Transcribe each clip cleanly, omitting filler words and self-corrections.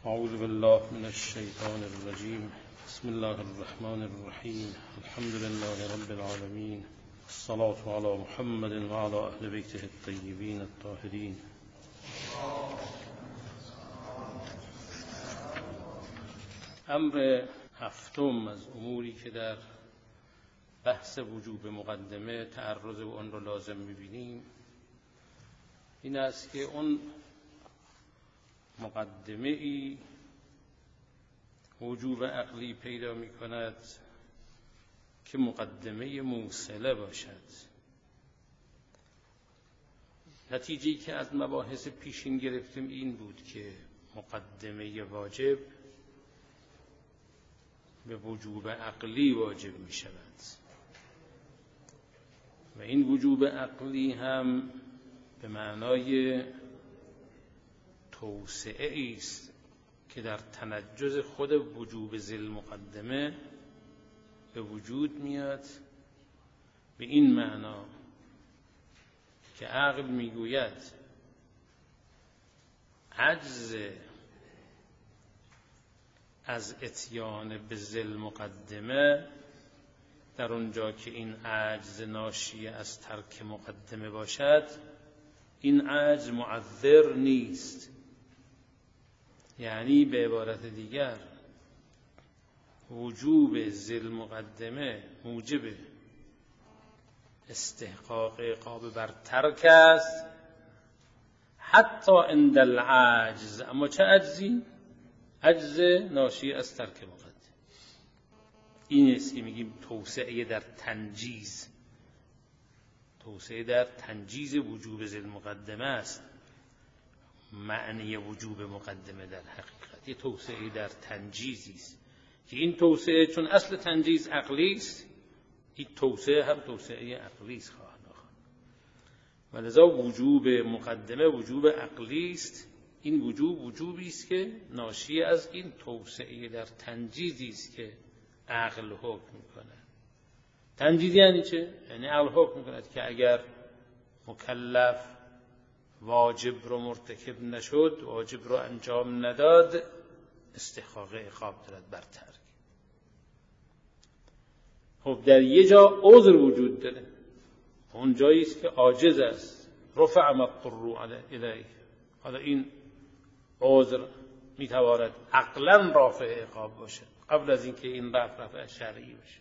اعوذ بالله من الشیطان الرجیم. بسم الله الرحمن الرحیم. الحمد لله رب العالمین. الصلاة علی محمد و علی اهل بیته الطیبین الطاهرین. امر هفتم از اموری که در بحث وجوب مقدمه تعرض به آن را لازم می‌بینیم این است که اون مقدمه ای وجوب عقلی پیدا می کند که مقدمه موصله باشد. نتیجه‌ای که از مباحث پیشین گرفتیم این بود که مقدمه واجب به وجوب عقلی واجب می شود و این وجوب عقلی هم به معنای توسعه است که در تنجز خود وجوب ذیل مقدمه به وجود میاد، به این معنا که عقل میگوید عجز از اتیان به ذیل مقدمه در اونجا که این عجز ناشی از ترک مقدمه باشد، این عجز معذر نیست. یعنی به عبارت دیگر وجوب ذیل مقدمه موجب استحقاق عقاب بر ترک است حتی عند العجز. اما چه عجزی؟ عجز ناشی از ترک مقدمه. این است که میگیم توسعه در تنجیز. توسعه در تنجیز وجوب ذیل مقدمه است معنی وجوب مقدمه. در حقیقت یه توسعه در تنجیزی است که این توسعه چون اصل تنجیز عقلی است، این توسعه هم توسعه عقلی است خواهد آخر. ولذا وجوب مقدمه وجوب عقلی است. این وجوب وجوبی است که ناشی از این توسعه در تنجیزی است که عقل حکم می‌کند. تنجیز یعنی چه؟ یعنی عقل حکم می‌کند که اگر مکلف واجب رو مرتکب نشد، واجب رو انجام نداد، استحقاق عقاب دارد بر ترک. خب در یه جا عذر وجود داره، اون جایی است که عاجز است، رفع مضطر الیه. حالا این عذر میتواند عقلا رافع عقاب باشه قبل از اینکه این رفع شرعی باشه.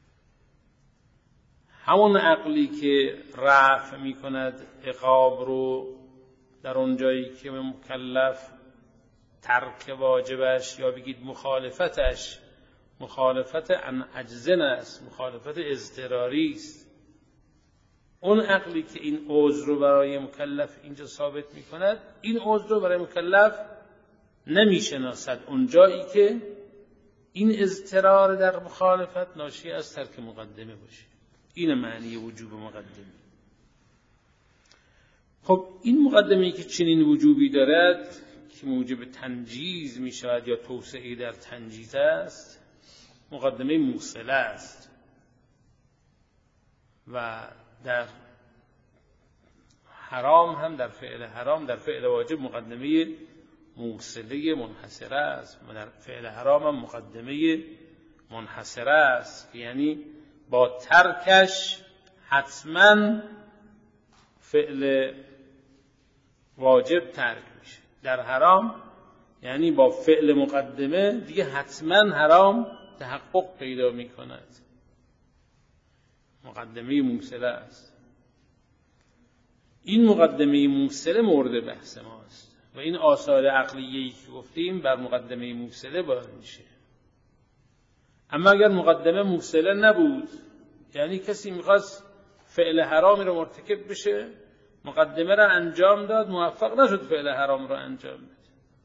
همون عقلی که رفع میکند عقاب رو در اون جایی که مکلف ترک واجبش یا بگید مخالفتش مخالفت عن عجزن است، مخالفت اضطراری است. اون عقلی که این عذر رو برای مکلف اینجا ثابت میکند، این عذر رو برای مکلف نمیشناسد اون جایی که این اضطرار در مخالفت ناشی از ترک مقدمه باشه. این معنی وجوب مقدمه. خب این مقدمه‌ای که چنین وجوبی دارد که موجب تنجیز می شود یا توسعه در تنجیز است، مقدمه موصله است و در حرام هم، در فعل حرام، در فعل واجب مقدمه موصله منحصره است و در فعل حرام هم مقدمه منحصره است، یعنی با ترکش حتما فعل واجب ترک میشه. در حرام یعنی با فعل مقدمه دیگه حتما حرام تحقق پیدا میکند. مقدمه موصله است. این مقدمه موصله مورد بحث ماست و این آثار عقلیه‌ای که گفتیم بر مقدمه موصله بار میشه. اما اگر مقدمه موصله نبود، یعنی کسی میخواست فعل حرامی رو مرتکب بشه، مقدمه رو انجام داد، موفق نشد فعل حرام رو انجام بده،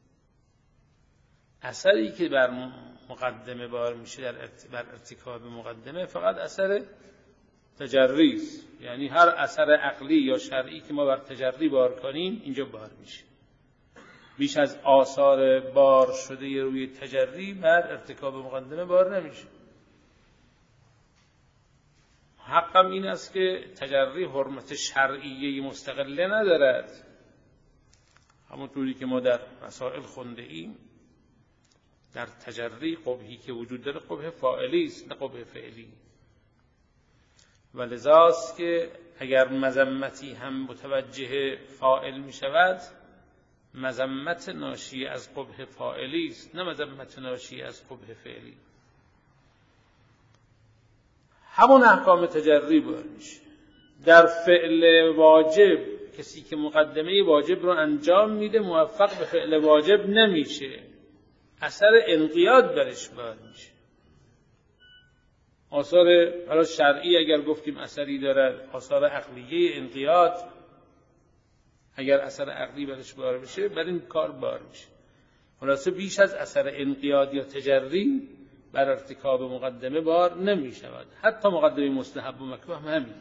اثری که بر مقدمه بار میشه بر ارتکاب مقدمه فقط اثر تجری است. یعنی هر اثر عقلی یا شرعی که ما بر تجری بار کنیم اینجا بار میشه. بیش از آثار بار شده روی تجری بر ارتکاب مقدمه بار نمیشه. حقم این است که تجری حرمت شرعیه مستقله ندارد. همونطوری که ما در مسائل خونده ایم در تجری قبحی که وجود داره قبح فاعلی است نه قبح فعلی. و لذاست که اگر مذمتی هم متوجه فاعل می شود، مذمت ناشی از قبح فاعلی است نه مذمت ناشی از قبح فعلی. همون احکام تجری باید میشه. در فعل واجب کسی که مقدمه واجب رو انجام میده موفق به فعل واجب نمیشه، اثر انقیاد برش باید میشه. آثار حالا شرعی اگر گفتیم اثری دارد، آثار عقلیه انقیاد اگر اثر عقلی برش بار بشه بر این کار بار میشه. خلاصه بیش از اثر انقیاد یا تجری بر ارتکاب مقدمه بار نمی شود. حتی مقدمه مستحب و مکروه هم همین.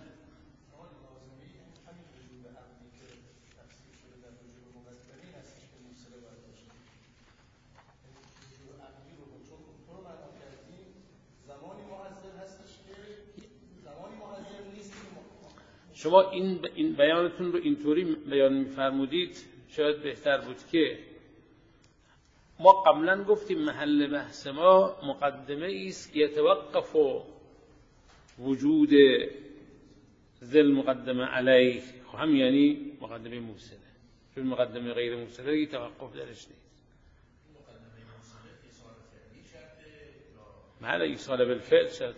شما این بیانتون رو اینطوری بیان می‌فرمودید شاید بهتر بود که ما قبلا گفتیم محل بحث ما مقدمه است که یتوقف وجود ذل مقدمه علیه، هم یعنی مقدمه موصله، چون مقدمه غیر موصله دیگه توقف درش نیست. مقدمه موصله ایصال فعلی شرطه یا محل ایصال بالفعل شد.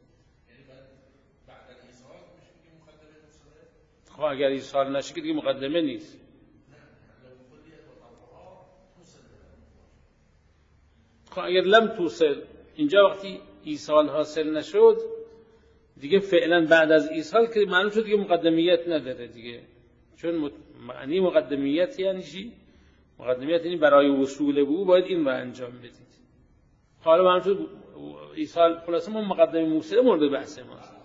خب اگر ایصال نشه که دیگه مقدمه نیست. خب اگر لم توصل، اینجا وقتی ایصال حاصل نشد دیگه فعلا بعد از ایصال که معلوم شد دیگه مقدمیت نداره دیگه، چون معنی مقدمیت یعنی چی؟ مقدمیت یعنی برای وصول به او باید این رو انجام بدید. حالا معلوم شد ایصال، خلاصه ما مقدمه موصله مورد بحث ماست.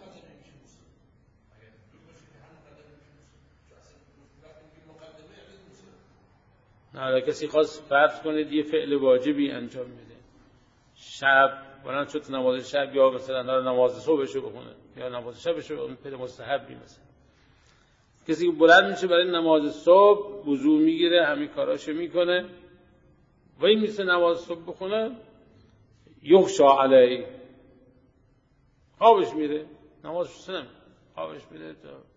حالا کسی خواست فرض کنه یه فعل واجبی انجام میده، شب بلند شد نماز شب یا مثلا نماز صبحشو بخونه یا نماز شبشو، اون فعل مستحبی مثلا. کسی که بلند میشه برای نماز صبح وضو میگیره همین کاراشو میکنه و این میشه نماز صبح بخونه، یخشا علی خوابش میره، نمازش سنم خوابش میره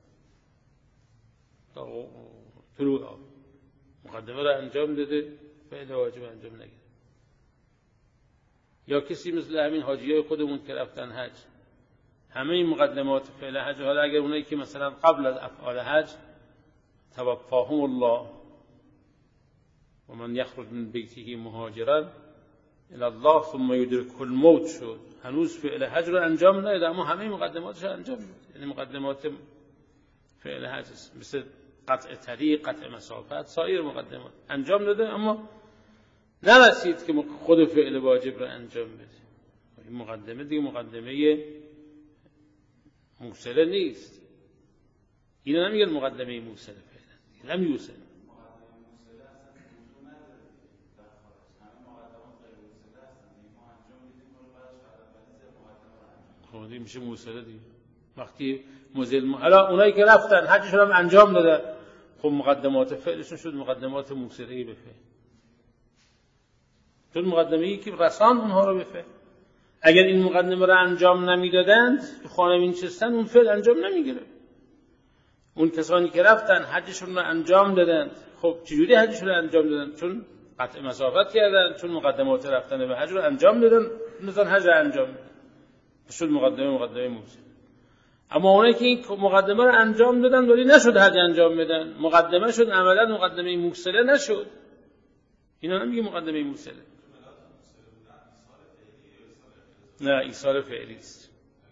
تا طلوع آب، مقدمه رو انجام داده فعل واجب انجام نگیره. یا کسی مثل همین حاجیای خودمون که رفتن حج، همه این مقدمات فعل حج، حالا اگر اونایی که مثلا قبل از افعال حج توفاهم الله و من یخرج من بیته مهاجرا الی الله ثم یدرکه الموت شد، هنوز فعل حج رو انجام نداده اما همه مقدماتش انجام داده. یعنی مقدمات فعل حج مثل قطع طریق، قطع مسافت، سایر مقدمات انجام داده اما نرسید که خود فعل واجب رو انجام بده. این مقدمه دیگه مقدمه موصله نیست. اینا نمیگن مقدمه موصله فعلا، لم یوصل. خب دیگه میشه موصله دیگه. وقتی حالا اونایی که رفتن حجشون هم انجام دادن، خب مقدمات فعلشون شد مقدمات موصله به فعل، چون مقدمه‌ای که رساند اونها رو به فعل. اگر این مقدمه رو انجام نمیدادند تو خانه می‌نشستن اون فعل انجام نمیگیره. اون کسانی که رفتن حجشون رو انجام دادند، خب چجوری حجشون رو انجام دادن؟ چون قطع مسافت کردن، چون مقدمات رفتن به حج رو انجام دادن، مثلا حج رو انجام دادن، شد مقدمه موصله. اما اونایی که این مقدمه رو انجام دادن ولی نشد حج انجام بدن، مقدمه شد عملا مقدمه موصله نشد، اینا نمیگه مقدمه موصله. نه ایصال فعلی است.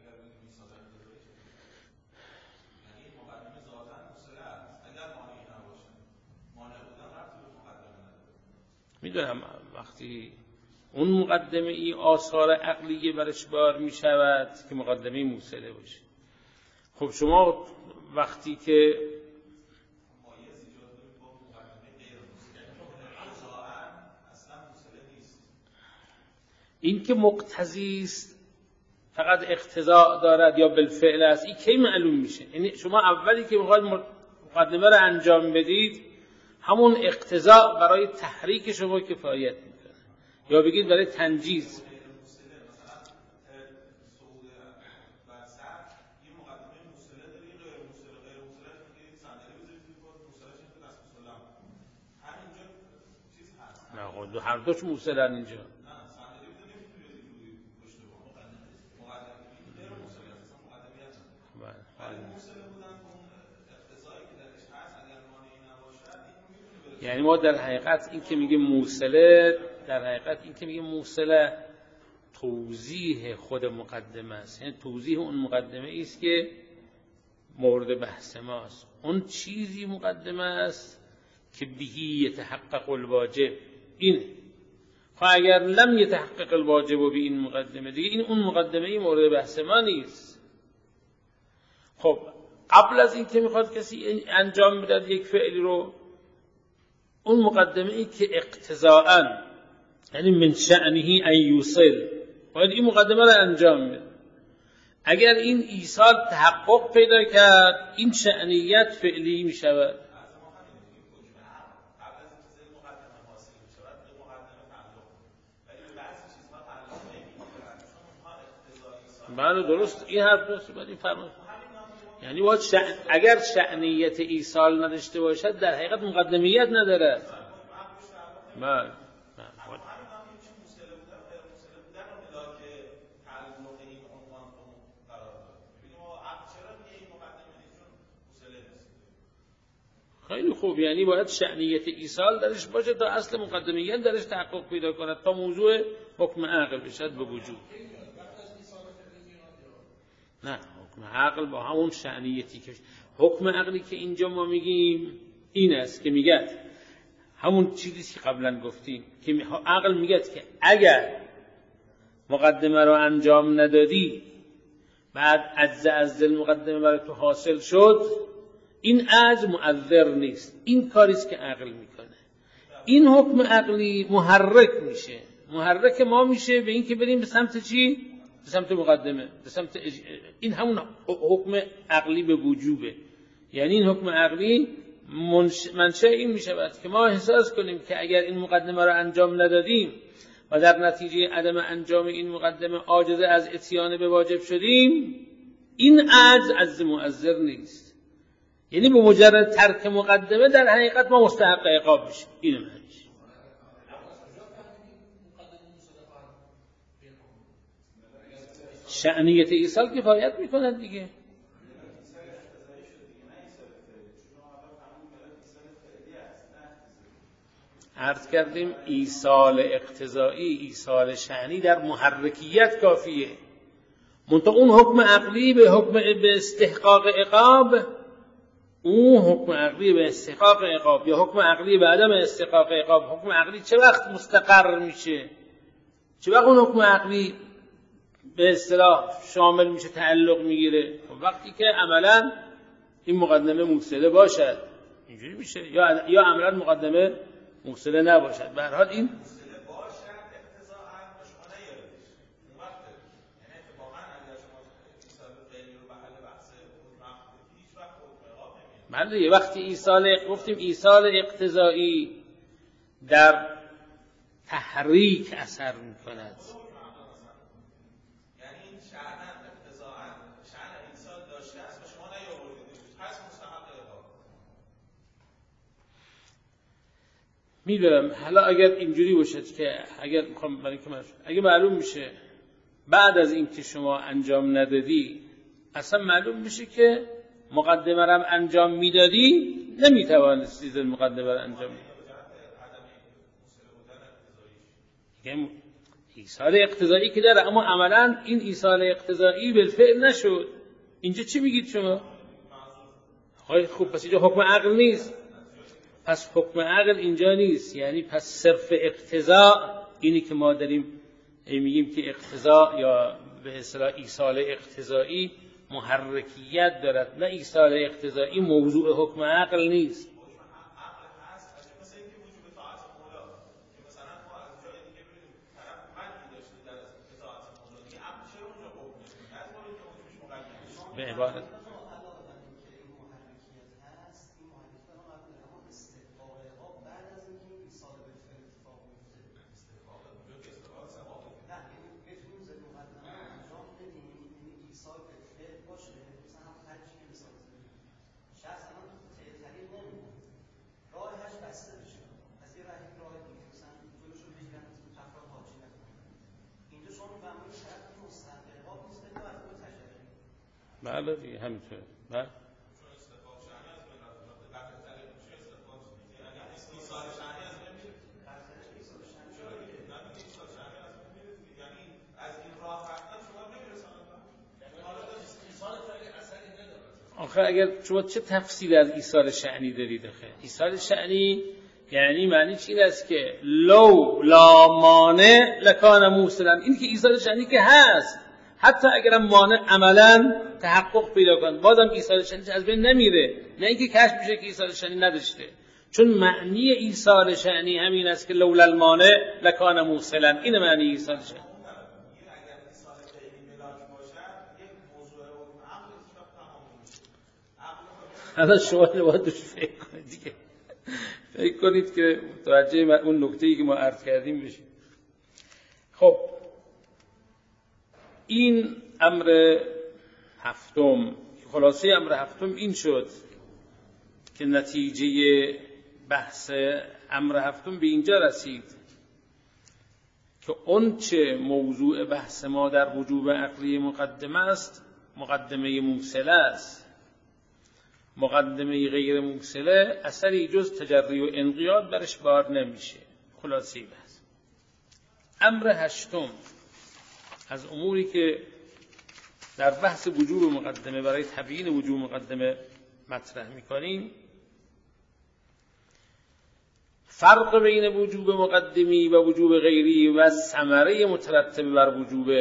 میدونم وقتی اون مقدمه ای آثار عقلیه برش بار می شود که مقدمه موصله باشه. خب شما وقتی که این که مقتضی است فقط اقتضا دارد یا بالفعل است، این کی معلوم میشه؟ یعنی شما اولی که میخواید مقدمه رو انجام بدید همون اقتضا برای تحریک شما کفایت میکنه. یا بگید برای تنجیز. نه هر دوش موصلن اینجا. یعنی ما در حقیقت این که میگه موصله، در حقیقت این که میگه موصله توضیح خود مقدمه است، یعنی توضیح اون مقدمه است که مورد بحث ماست. اون چیزی مقدمه است که بهی یتحقق الواجب. این خب اگر لم یتحقق الواجب به این مقدمه، دیگه این اون مقدمه مورد بحث ما نیست. خب قبل از این که میخواد کسی انجام بده یک فعلی رو، اون مقدمه ای که اقتضاءً یعنی من شأنه ان یوصل، باید این مقدمه رو انجام بده. اگر این ایصال تحقق پیدا کرد، این شأنیت فعلی می شود. بله درست، این حرف درست بود. این فرمایش یعنی باید اگر شأنیت ایصال نداشته باشد در حقیقت مقدمیت نداره. بله خیلی خوب، یعنی باید شأنیت ایصال درش باشه تا اصل مقدمیت درش تحقق پیدا کند، تا موضوع حکم عقل بشد به وجود. نه حکم عقل با همون شأنیتی که حکم عقلی که اینجا ما میگیم این است که میگه همون چیزی که قبلا گفتیم که عقل میگه که اگر مقدمه رو انجام ندادی بعد عجز از مقدمه برای تو حاصل شد، این عجز مؤثر نیست. این کاریست که عقل میکنه. این حکم عقلی محرک میشه، محرک ما میشه به این که بریم به سمت چی؟ به سمت مقدمه، به سمت این همون حکم عقلی به وجوبه. یعنی این حکم عقلی منشأ این میشود که ما احساس کنیم که اگر این مقدمه رو انجام ندادیم و در نتیجه عدم انجام این مقدمه عاجز از اتیان به واجب شدیم، این عجز مؤثر نیست. یعنی به مجرد ترک مقدمه در حقیقت ما مستحق عقاب میشیم. اینه معنیش. شأنیت ایصال کفایت میکند دیگه. عرض کردیم ایصال اقتضایی، ایصال شأنی در محرکیت کافیه. منتها اون حکم عقلی به حکم به استحقاق عقاب، اون حکم عقلی به استحقاق عقاب یا حکم عقلی به عدم استحقاق عقاب، حکم عقلی چه وقت مستقر میشه؟ چه وقت اون حکم عقلی به اصطلاح شامل میشه، تعلق میگیره؟ وقتی که عملا این مقدمه موصله باشد، اینجوری میشه، یا عملا مقدمه موصله نباشد. به هر حال این بله، یه وقتی گفتیم ایصال اقتضایی در تحریک اثر میکند. یعنی این شأن اقتضاءً شأن ایصال داشته است و شما نیاوردید، پس مستحق عقاب. میدونم. حالا اگر اینجوری باشد که اگر معلوم میشه بعد از این که شما انجام ندادی اصلا معلوم میشه که مقدمه رو انجام میدادی، نمیتوانستی در مقدمه رو انجام بدی. ایصال اقتضایی که داره، اما عملا این ایصال اقتضایی بالفعل نشد. اینجا چی میگید شما؟ خب پس اینجا حکم عقل نیست. پس حکم عقل اینجا نیست. یعنی پس صرف اقتضا، اینی که ما داریم میگیم که اقتضا یا به اصطلاح ایصال اقتضایی محرکیت دارد، نه ایصال اقتضایی موضوع حکم عقل نیست. به عبارت بله دیگه همینطوره. بله آخه اگر شما چه تفسیر از ایثار شأنی دارید؟ آخه ایثار شأنی یعنی معنیش این است که لو لا مانع لکان موصلا. این که ایثار شأنی که هست، حتی اگرم مانع عملا تحقق پیدا کنه بازم ایثار شأنی از بین نمیره، نه اینکه کشف میشه که ایثار شأنی نداشته. چون معنی ایثار شأنی همین است که لولا المانع لکان موصلا. این معنی ایثار شأنی. حالا شما باید دوش فکر کنید دیگه، فکر کنید که متوجه اون نکته‌ای که ما عرض کردیم بشید. خب این امر هفتم، خلاصه امر هفتم این شد که نتیجه بحث امر هفتم به اینجا رسید که اون چه موضوع بحث ما در وجوب عقلی مقدمه است مقدمه موصله است. مقدمه غیر موصله اثری جز تجری و انقیاد برش بار نمیشه. خلاصی بحث امر هشتم از اموری که در بحث وجوب مقدمه برای تبیین وجوب مقدمه مطرح میکنیم، فرق بین وجوب مقدمی و وجوب غیری و ثمره مترتب بر وجوب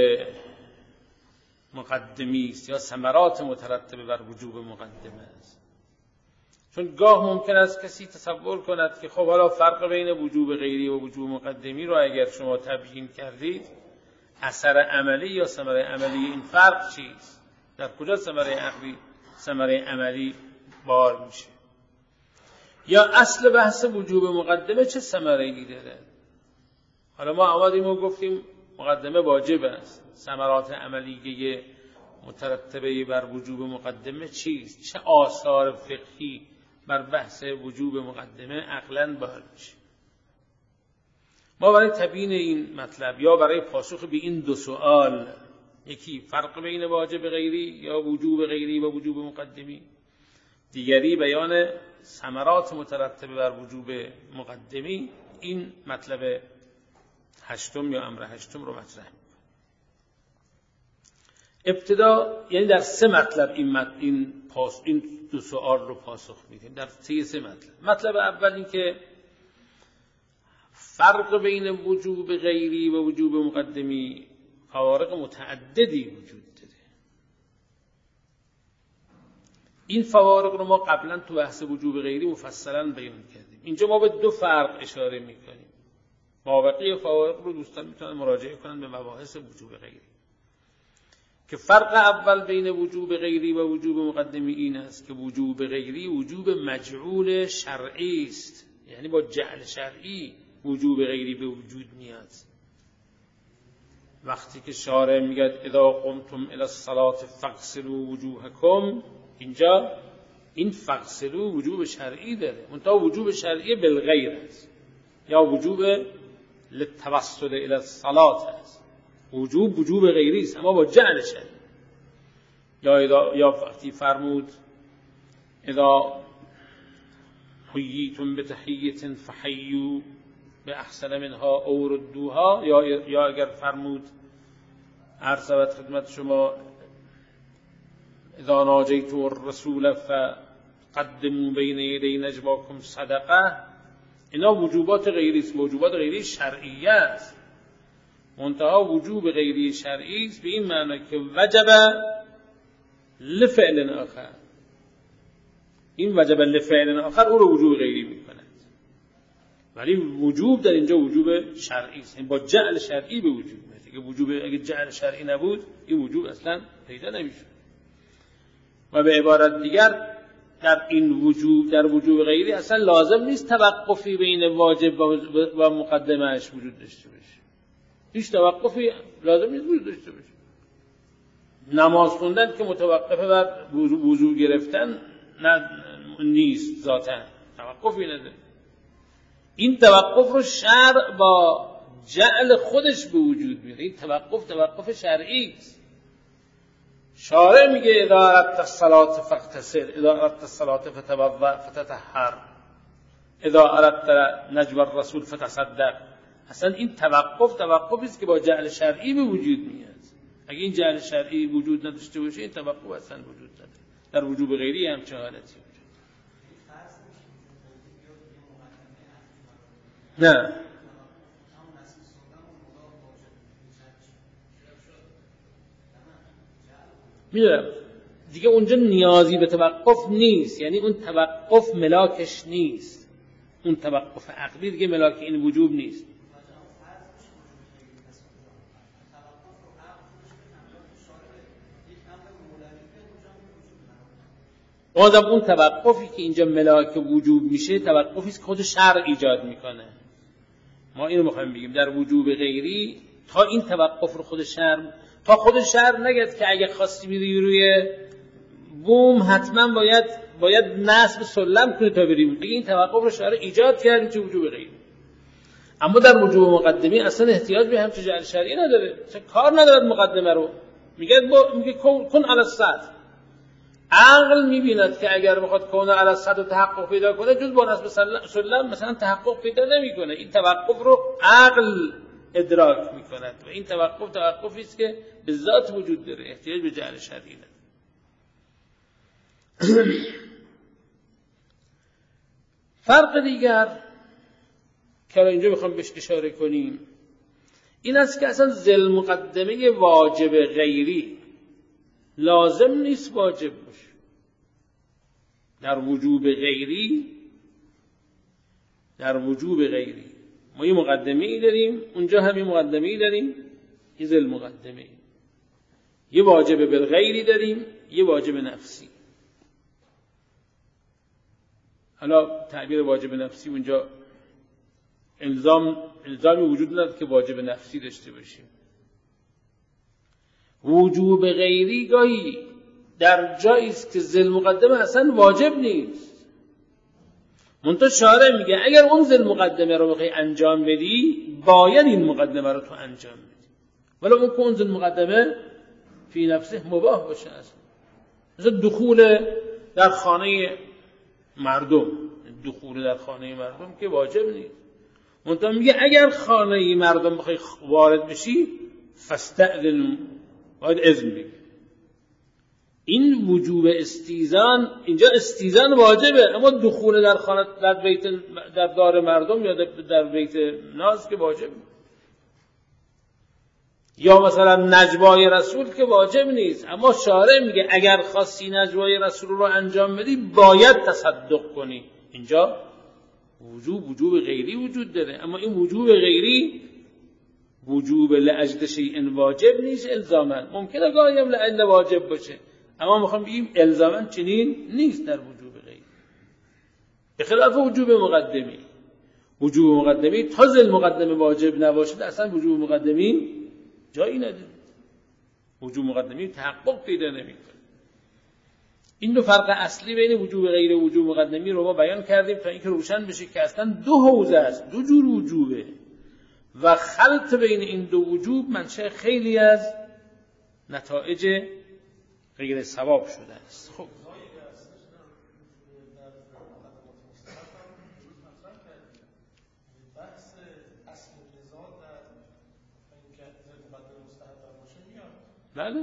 مقدمی است یا ثمرات مترتب بر وجوب مقدمه است. چون گاه ممکن است کسی تصور کند که خب حالا فرق بین وجوب غیری و وجوب مقدمی رو اگر شما تبیین کردید، اثر عملی یا ثمره عملی این فرق چیست؟ در کجا ثمره عقلی ثمره عملی بار میشه؟ یا اصل بحث وجوب مقدمه چه ثمره‌ای داره؟ حالا ما آمدیم و گفتیم مقدمه واجب است، ثمرات عملیه مترتبه بر وجوب مقدمه چیست؟ چه آثار فقهی بر بحث وجوب مقدمه عقلاً بار میشه؟ ما برای تبیین این مطلب یا برای پاسخ به این دو سوال، یکی فرق بین واجب غیری یا وجوب غیری و وجوب مقدمی، دیگری بیان ثمرات مترتبه بر وجوب مقدمی، این مطلب هشتم یا امر هشتم رو مطرح می‌کنیم. ابتدا یعنی در سه مطلب این دو سوال رو پاسخ میدیم، در سه مطلب. مطلب اول این که فرق بین وجوب غیری و وجوب مقدمی فوارق متعددی وجود داره. این فوارق رو ما قبلا تو بحث وجوب غیری مفصلا بیان کردیم. اینجا ما به دو فرق اشاره میکنیم. مابقی فوارق رو دوستان میتونن مراجعه کنن به مباحث وجوب غیری. که فرق اول بین وجوب غیری و وجوب مقدمی این است که وجوب غیری وجوب مجعول شرعی است، یعنی با جعل شرعی وجوب غیری به وجود میاد. وقتی که شارع میگه اذا قمتم الی الصلاة فاغسلوا وجوهکم، اینجا این فاغسلوا وجوب شرعی داره، منتها وجوب شرعی بالغیر است یا وجوب للتوسل الی الصلاة است. وجوب غیری است اما با جعل شرعی. یا وقتی فرمود اذا حییتم بتحیة فحیوا باحسن منها او ردوها، یا اگر فرمود عرض خدمت شما اذا ناجیتم الرسول فقدموا بین یدی نجواکم صدقه، اینا وجوبات غیری است، وجوبات غیری شرعیه است. منتها وجوب غیری شرعی است به این معنی که وجب لفعل آخر، این وجب لفعل آخر او رو وجوب غیری میکند، ولی وجوب در اینجا وجوب شرعی است، با جعل شرعی به وجود میاد. اگه جعل شرعی نبود این وجوب اصلا پیدا نمیشه. و به عبارت دیگر در وجوب غیری اصلا لازم نیست توقفی بین واجب و مقدمهش وجود داشته باشه. هیچ توقفی لازم نیست وجود داشته باشه. نماز خوندن که متوقفه بر وضو گرفتن نیست، ذاتاً توقفی نداره. این توقف رو شرع با جعل خودش به وجود میاره. این توقف شرعی است. شارع میگه اذا اردت الصلاة فاغتسل، اذا اردت الصلاة فتوضأ فتطهر، اذا اردت نجو الرسول فتصدق. اصلا این توقفی است که با جعل شرعی به وجود میاد. اگه این جعل شرعی وجود نداشته باشه این توقف اصلا وجود نداره. در وجوب غیری هم چه حالتی وجود نه. میدونم دیگه اونجا نیازی به توقف نیست، یعنی اون توقف ملاکش نیست، اون توقف عقلی دیگه ملاک این وجوب نیست. بازم اون توقفی که اینجا ملاک وجوب میشه توقفی است که خود شرع ایجاد میکنه. ما اینو میخوایم بگیم در وجوب غیری تا این توقف رو خود شرع نگد که اگه خواستی بری روی بوم حتما باید نصب سلم کنی تا بری. دیگه این توقف رو شرع ایجاد کرد چه وجوب غیری. اما در وجوب مقدمی اصلا احتیاج به همچین جعل شرعی نداره، چه کار ندارد مقدمه رو. میگه کن علی الصد. عقل میبیند که اگر بخواد کونه علی الصد و تحقق پیدا کنه جز با نصب سلم مثلا تحقق پیدا نمیکنه. این توقف رو عقل ادراک میکند و این توقفی است که به ذات وجود داره، احتیاج به جعل شرعی نداره. فرق دیگر که اینجا میخوام بهش اشاره کنیم این است که اصلا ذل مقدمه واجب غیری لازم نیست واجب باشه. در وجوب غیری ما یه مقدمه‌ای داریم، اونجا هم یه مقدمه‌ای داریم، یه ذل مقدمه، یه واجب بالغیری داریم، یه واجب نفسی. حالا تعبیر واجب نفسی اونجا الزامی وجود نداره که واجب نفسی داشته باشیم. وجوب غیری گاهی در جایی است که ذل مقدمه اصلا واجب نیست، منتها شارع میگه اگر اون ذل مقدمه رو بخوای انجام بدی باید این مقدمه رو تو انجام بدی، ولی اون ذل مقدمه فی نفسه مباح باشه. اصلا مثل دخول در خانه مردم که واجب نیست، منتها میگه اگر خانه مردم بخوای وارد بشی فاستأذنوا، باید اذن بگی. این وجوب استیزان، اینجا استیزان واجبه، اما دخول در خانه در دار مردم یا در بیت ناز که واجب، یا مثلا نجوای رسول که واجب نیست، اما شارع میگه اگر خواستی نجوای رسول رو انجام بدی باید تصدق کنی. اینجا وجوب غیری وجود داره، اما این وجوب غیری وجوب لاجل شیء واجب نیست الزاما، ممکنه گاهی هم لاجل واجب باشه، اما میخوام بگیم الزاما چنین نیست در وجوب غیری. به خلاف وجوب مقدمی تا ذل مقدمه واجب نباشه اصلا وجوب مقدمی جایی نداره، وجوب مقدمی تحقق پیدا نمیکنه. این دو فرق اصلی بین وجوب غیری و وجوب مقدمی رو ما بیان کردیم تا اینکه روشن بشه که اصلا دو حوزه است، دو جور وجوبه و خلط بین این دو وجوب منشأ خیلی از نتایج غیر ثواب شده است. خب بله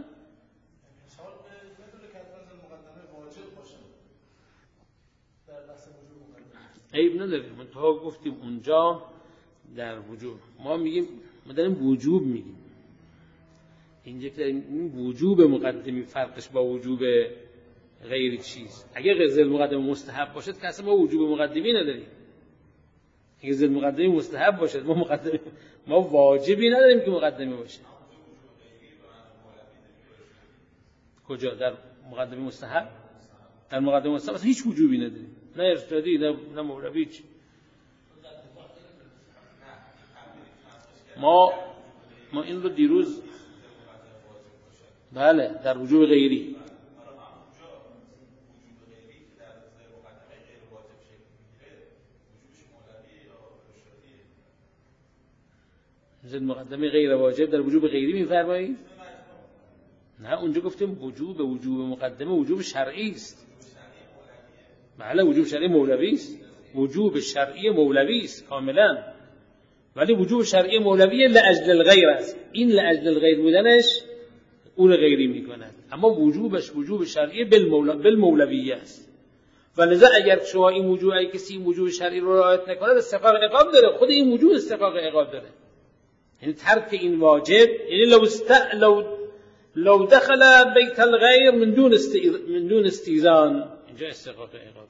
عیب نداره، منتها گفتیم اونجا در وجوب ما میگیم، ما داریم وجوب میگیم، اینجا که این وجوب مقدمی فرقش با وجوب غیر چیز. اگه ذل مقدمه مستحب باشد که اصلا ما وجوب مقدمی نداریم. اگه ذل مقدمه مستحب باشد ما واجبی نداریم که مقدمه باشه. کجا؟ در مقدمه مستحب؟ در مقدمه مستحب اصلا هیچ وجوبی نداریم، نه ارشادی نه مولوی. ما این رو دیروز بله در وجوب غیری ذل مقدمه غیر واجب در وجوب غیری میفرمایید؟ نه اونجا گفتیم وجوب مقدمه وجوب شرعی است. بله وجوب شرعی مولوی است، وجوب شرعی مولوی است کاملا، ولی وجوب شرعی مولوی لاجل الغیر است. این لاجل الغیر بودنش اون غیری میکند، اما وجوبش وجوب شرعی بالمولویه است. ولذا اگر شما این وجوب ای کسی این وجوب شرعی رو رعایت نکنه استحقاق عقاب داره، خود این وجوب استحقاق عقاب داره. یعنی ترک این واجب، یعنی لو دخل بیت الغیر من دون استئذان، اینجا استحقاق عقاب.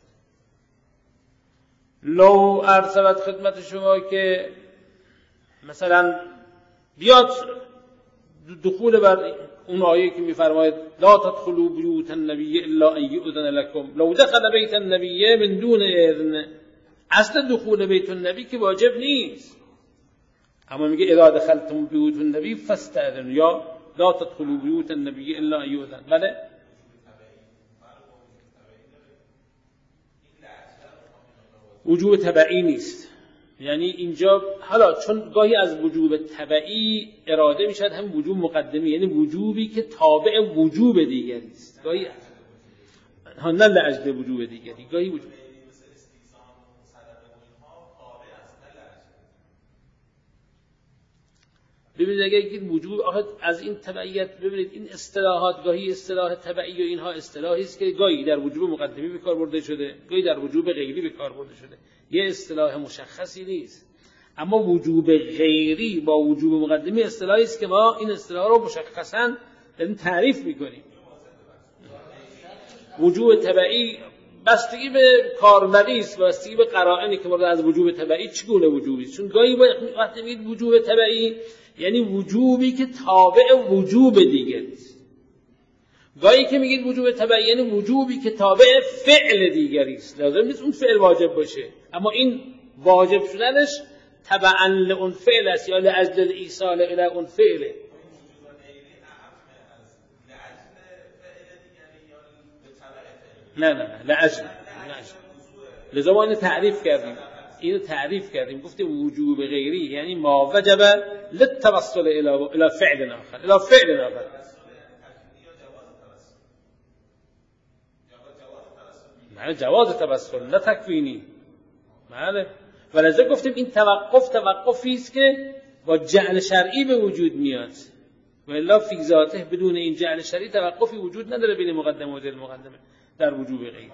لو عرض خدمت شما که مثلا بیاد دخول بر اون آیه که میفرماید لا تدخلوا بیوت النبی الا ان یؤذن لكم، لو دخل بیت النبی من دون اذن، اصل دخول بیت النبی که واجب نیست، اما میگه اذا دخلتم بیوت النبی فاستأذنوا، یا لا تدخلوا بیوت النبی الا ان یؤذن. بله وجوب تبعی نیست. یعنی اینجا حالا چون گاهی از وجوب تبعی اراده میشد هم وجوب مقدمی، یعنی وجوبی که تابع وجوب دیگری است، گاهی نه لاجل وجوب دیگری، گاهی وجوب ببینید اگر یک وجوب از این تبعیت، ببینید این اصطلاحات گاهی اصطلاح تبعی و اینها اصطلاحی است که گاهی در وجوب مقدمی به کار برده شده، گاهی در وجوب غیری به کار برده شده، یه اصطلاح مشخصی نیست. اما وجوب غیری با وجوب مقدمی اصطلاحی است که ما این اصطلاح رو مشخصاً داریم تعریف می‌کنیم. وجوب تبعی بستگی به کاربری است، بستگی به قرائنی که مورد از وجوب تبعی چگونه وجوبی است. چون گاهی وقتی میگید وجوب تبعی یعنی وجوبی که تابع وجوب دیگری است، گاهی که میگید وجوب تبعی یعنی وجوبی که تابع فعل دیگری است. لازم نیست اون فعل واجب باشه، اما این واجب شدنش تبعا لأون فعل است یا لاجل الایصال الی اون فعل. نه لاجل. لذا ما اینو تعریف کردیم گفتیم وجوب غیری یعنی ما وجب للتوسل الى فعل آخر. معنی جواز توسل نه تکوینی. بله ولذا گفتیم این توقفی است که با جعل شرعی به وجود میاد، و الا فی ذاته بدون این جعل شرعی توقفی وجود نداره بین مقدمه و غیر مقدمه در وجوب غیری.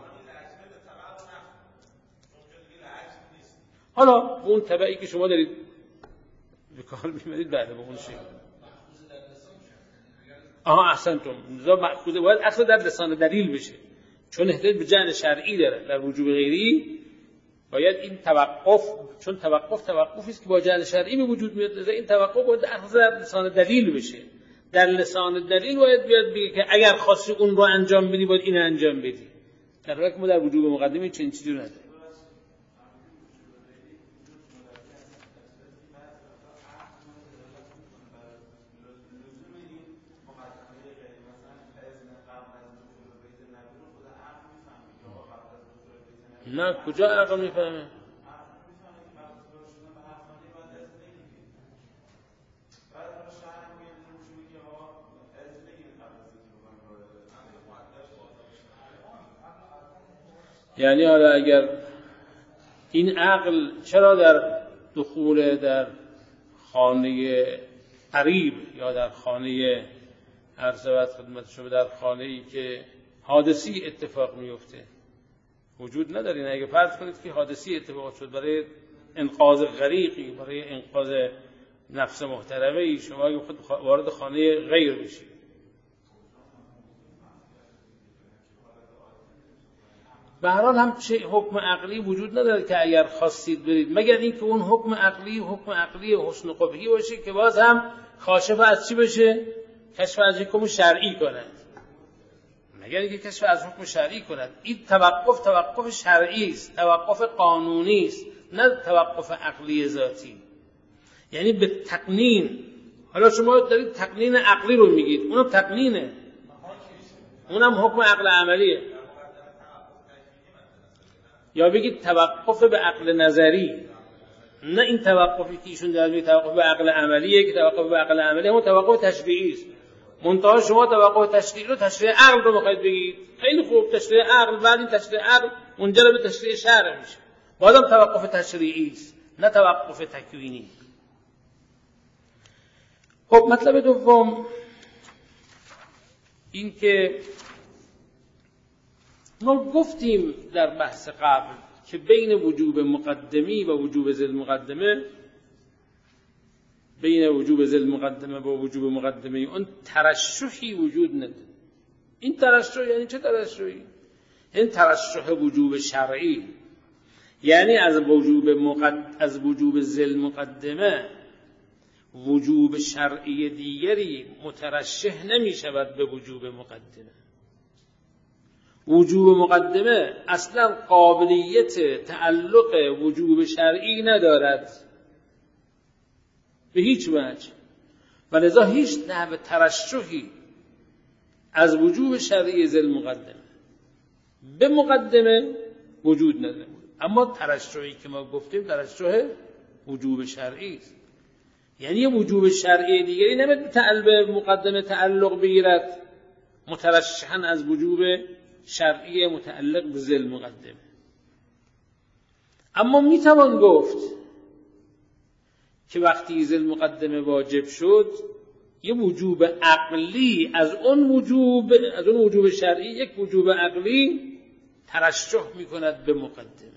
حالا اون تبعی که شما دارید به کار می‌برید بله به اون شکل. احسنتم. مأخوذ باید اصلا در لسان دلیل بشه، چون احتیاج به جعل شرعی داره. در وجوب غیری باید این توقف، چون توقفی است که با جعل شرعی به وجود میاد، این توقف باید اصلا در لسان دلیل بشه. در لسان دلیل باید بیاد بگه که اگر خواستی اون رو انجام بدی باید این انجام بدی. در حالی که ما در وجوب مقدمه چنین چیزی رو نداریم. نه کجا عقل میفهمه؟ یعنی حالا اگر این عقل چرا در دخول در خانه قریب یا در خانه عرض خدمت شما در خانه‌ای که حادثی اتفاق میفته وجود ندارین؟ اگه فرض کنید که حادثی اتفاق شد برای انقاذ غریقی، برای انقاذ نفس محترمه‌ای، شما اگه خود وارد خانه غیر بشید، به هر حال هم چه حکم عقلی وجود نداره که اگر خواستید برید، مگر اینکه اون حکم عقلی حسن و قبحی باشه که باز هم کاشف از چی بشه؟ کشف از حکم شرعی کند. مگر اینکه کشف از حکم شرعی کند. این توقف شرعی است، توقف قانونی است، نه توقف عقلی ذاتی. یعنی به تقنین. حالا شما دارید تقنین عقلی رو میگید، اونم تقنینه، اونم حکم عقل عملیه. یا بگید توقف به عقل نظری، نه این توقفی که ایشون داره میگه توقف به عقل عملیه، که توقف به عقل عملی همون توقف تشریعی است. منتها شما توقع تشریع رو تشریع عقل رو بخواید بگید، خیلی خوب، تشریع عقل، بعد این تشریع عقل منجر به تشریع شرع میشه، بازم توقف تشریعی است نه توقف تکوینی. خب مطلب دوم این که ما گفتیم در بحث قبل که بین وجوب مقدمی و وجوب ذی المقدمه، بین وجوب ذی المقدمه و وجوب مقدمه اون ترشحی وجود نداره. این ترشح یعنی چه ترشحی؟ این ترشح وجوب شرعی، یعنی از وجوب ذی المقدمه وجوب شرعی دیگری مترشح نمی شود به وجوب مقدمه. وجوب مقدمه اصلا قابلیت تعلق وجوب شرعی ندارد به هیچ وجه، و لذا هیچ نحو ترشحی از وجوب شرعی ذی المقدمه به مقدمه وجود نداره. اما ترشحی که ما گفتیم ترشح وجوب شرعی است، یعنی وجوب شرعی دیگری نمیتونه به مقدمه تعلق بگیرد مترشحاً از وجوب شرعی متعلق به ذی المقدمه. اما میتوان گفت که وقتی ذی المقدمه واجب شد یه وجوب عقلی از اون وجوب شرعی، یک وجوب عقلی ترشح میکند به مقدمه.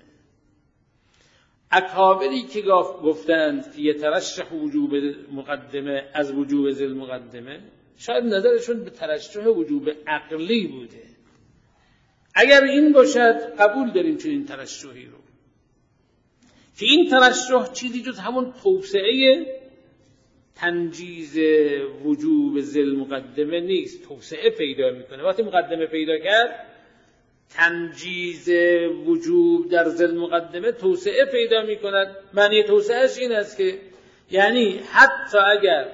اکابری که گفتند که یترشح وجوب مقدمه از وجوب ذی المقدمه، شاید نظرشون به ترشح وجوب عقلی بوده. اگر این باشد قبول داریم چنین ترشحی رو، که این ترشح چیزی جز همون توسعه تنجیز وجوب ذی المقدمه نیست، توسعه پیدا میکنه. وقتی مقدمه پیدا کرد تنجیز وجوب در ذی المقدمه توسعه پیدا میکند. معنی توسعهش این است که یعنی حتی اگر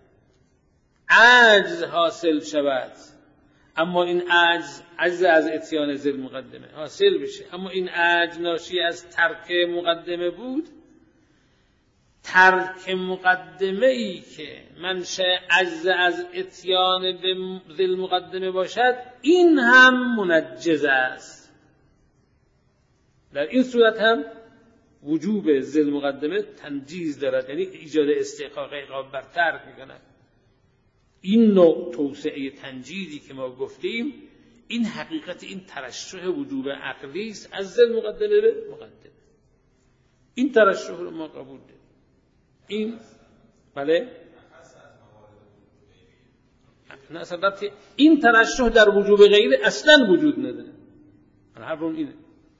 عجز حاصل شود، اما این عجز از اتیان ذی المقدمه حاصل بشه، اما این عجز ناشی از ترک مقدمه بود، ترک مقدمه ای که منشأ عجز از اتیان به ذی المقدمه باشد این هم منجز است. در این صورت هم وجوب ذی المقدمه تنجیز دارد، یعنی ایجاد استحقاق عقاب بر ترک میکند. این نوع توسعه تنجیزی که ما گفتیم این حقیقت این ترشح وجوب عقلی است از ذی المقدمه به مقدمه. این ترشح رو ما قبول داریم. این بله نه اصلا این ترشح در وجوب غیری اصلا وجود نداره. حرفم اینه،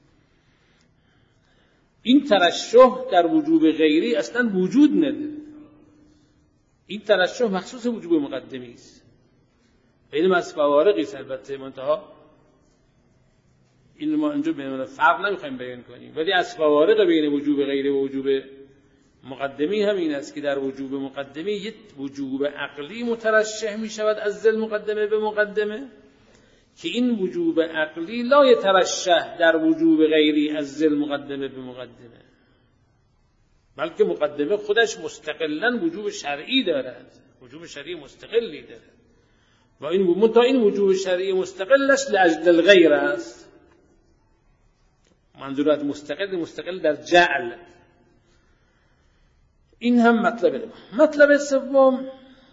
این ترشح در وجوب غیری اصلا وجود نداره. این ترشح مخصوص وجوب مقدمی است. علم از فوارقی است البته، منتها این ما اینجا بین فرق نمیخوایم بیان کنیم، ولی از فوارق بین وجوب غیری و وجوب مقدمی همین است که در وجوب مقدمی یک وجوب عقلی مترشح می شود از ذی المقدمه به مقدمه، که این وجوب عقلی لا یترشح در وجوب غیری از ذی المقدمه به مقدمه، بلکه مقدمه خودش مستقلاً وجوب شرعی دارد، وجوب شرعی مستقلی دارد، و این وجوب شرعی مستقلش لاجل الغیر است. منظورات مستقل در جعل. این هم مطلب سوم،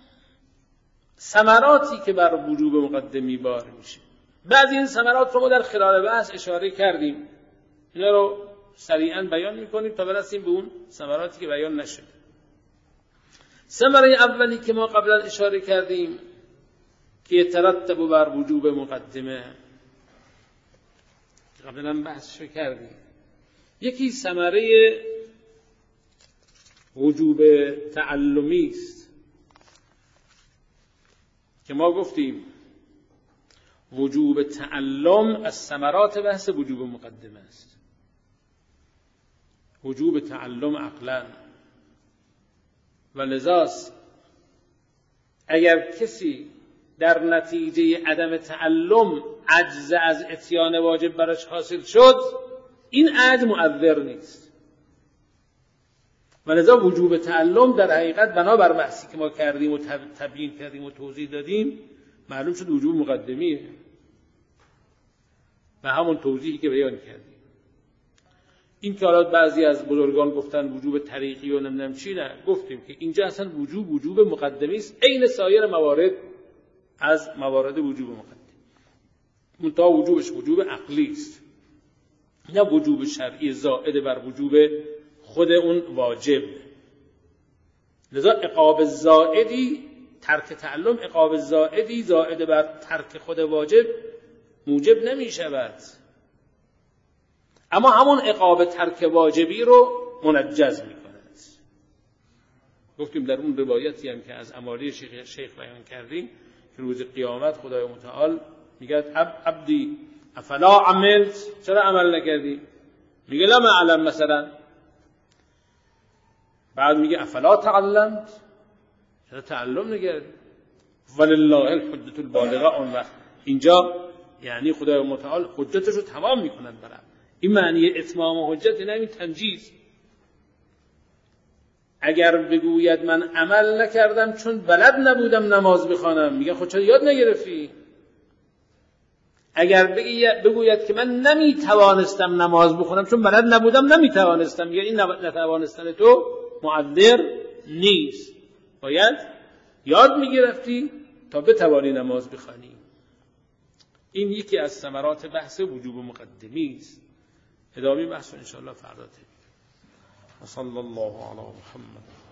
ثمراتی که بر وجوب مقدمی بار میشه. بعضی این ثمرات رو ما در خلال بحث اشاره کردیم، اینا رو سریعا بیان میکنیم تا برسیم به اون ثمراتی که بیان نشد. ثمره اولی که ما قبلا اشاره کردیم که یترتب بر وجوب مقدمه، قبلا بحث کردیم، یکی ثمره وجوب تعلمی است که ما گفتیم وجوب تعلم از ثمرات بحث وجوب مقدمه است. وجوب تعلم عقلا، و لذاست اگر کسی در نتیجه عدم تعلم عجز از اتیان واجب براش حاصل شد، این عجز مؤثر نیست، و لذا وجوب تعلم در حقیقت بنابر بحثی که ما کردیم و تبیین کردیم و توضیح دادیم معلوم شد وجوب مقدمیه و همون توضیحی که بیان کردیم. این که حالا بعضی از بزرگان گفتن وجوب طریقی و نمیدونم چی، نه، گفتیم که اینجا اصلا وجوب مقدمی است عین سایر موارد از موارد وجوب مقدم. منتها وجوبش وجوب عقلی است، نه وجوب شرعی زائد بر وجوب خود اون واجب. لذا عقاب زائدی، ترک تعلم عقاب زائدی زائد بر ترک خود واجب موجب نمی شود، اما همون عقاب ترک واجبی رو منجز می کند. گفتیم در اون روایتی هم که از امالی شیخ بیان کردیم که روز قیامت خدای متعال میگه عبدی افلا عملت، چرا عمل نکردی؟ میگه لم اعلم مثلا. بعد میگه افلا تعلمت، چرا تعلم نکردی؟ ولله الحجة البالغه. اون وقت اینجا یعنی خدای متعال حجتش رو تمام میکند برام. این معنی اتمام حجت، نه این تنجیز. اگر بگوید من عمل نکردم چون بلد نبودم نماز بخوانم، میگه خود چرا یاد نگرفتی؟ اگر بگوید که من نمیتوانستم نماز بخونم چون بلد نبودم نمیتوانستم، میگه این نتوانستن تو معذر نیست، باید یاد میگرفتی تا بتوانی نماز بخوانی. این یکی از ثمرات بحث وجوب مقدمی است. ادامه بحث ان شاء الله فردا. صلی الله علی محمد.